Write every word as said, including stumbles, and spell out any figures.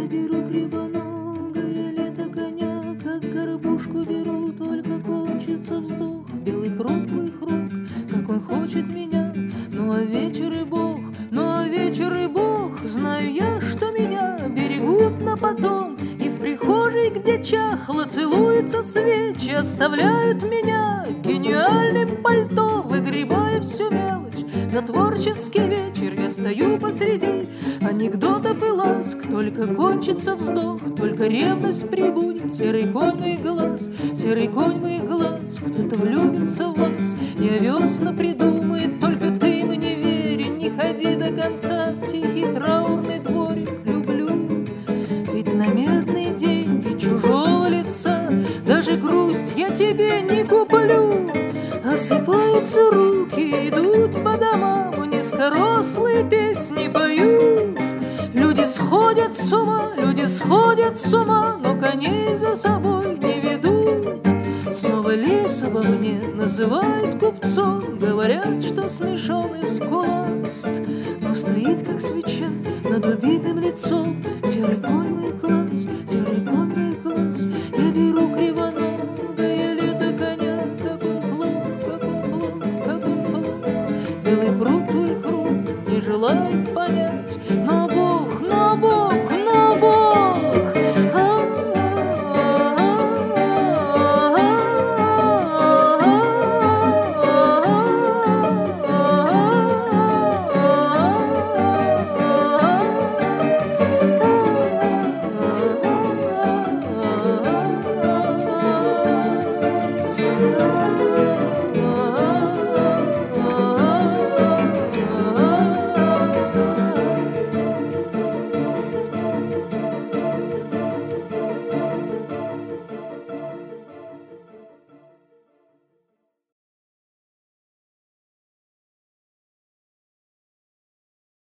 беру кривоногое лето коня, как горбушку беру, только кончится вздох. Белый пруд твоих рук, как он хочет меня. Ну а вечер и Бог, ну а вечер и Бог, знаю я, что меня берегут на потом. И в прихожей, где чахло целуются свечи, оставляют меня гениальным пальто, выгребая всю мелочь. На творческий вечер я стою посреди анекдотов и ласк. Только кончится вздох, только ревность прибудет. Серый конь моих глаз, серый конь моих глаз, кто-то влюбится в вас и овесно придумает. Только ты мне верь, не ходи до конца в тихий траурный дворик. Люблю, ведь на медные деньги чужого лица даже грусть я тебе не куплю. Осыпаются руки, идут по домам, низкорослые песни поют. Люди сходят с ума, люди сходят с ума, но коней за собой не ведут. Снова лес обо мне называют купцом, говорят, что смешон и скуласт, но стоит, как свеча, над убитым лицом. Серый конь мой глаз, серый конь мой глаз, я беру кривоногое лето коня, как он плох, как он плох, как он плох. Белый пруд твоих рук не желает понять, но